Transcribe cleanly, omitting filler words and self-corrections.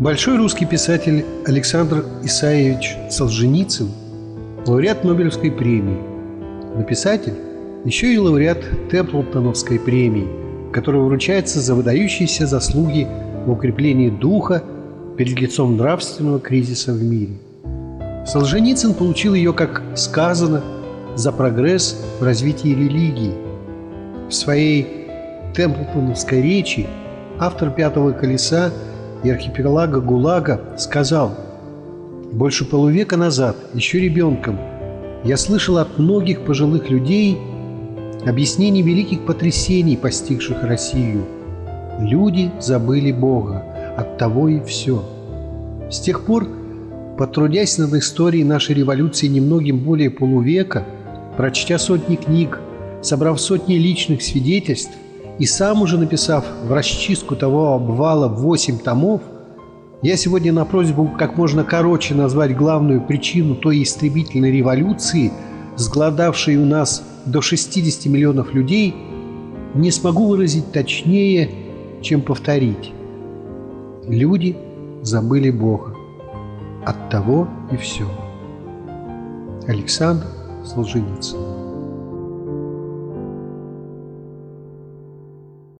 Большой русский писатель Александр Исаевич Солженицын – лауреат Нобелевской премии. Но писатель еще и лауреат Темплтоновской премии, которая вручается за выдающиеся заслуги в укреплении духа перед лицом нравственного кризиса в мире. Солженицын получил ее, как сказано, за прогресс в развитии религии. В своей Темплтоновской речи автор «Пятого колеса» и архипелага ГУЛАГа сказал: «Больше полувека назад, еще ребенком, я слышал от многих пожилых людей объяснение великих потрясений, постигших Россию. Люди забыли Бога, оттого и все. С тех пор, потрудясь над историей нашей революции немногим более полувека, прочтя сотни книг, собрав сотни личных свидетельств и сам уже написав в расчистку того обвала 8 томов, я сегодня на просьбу как можно короче назвать главную причину той истребительной революции, сгладавшей у нас до 60 миллионов людей, не смогу выразить точнее, чем повторить. Люди забыли Бога. Оттого и все. Александр Солженицын.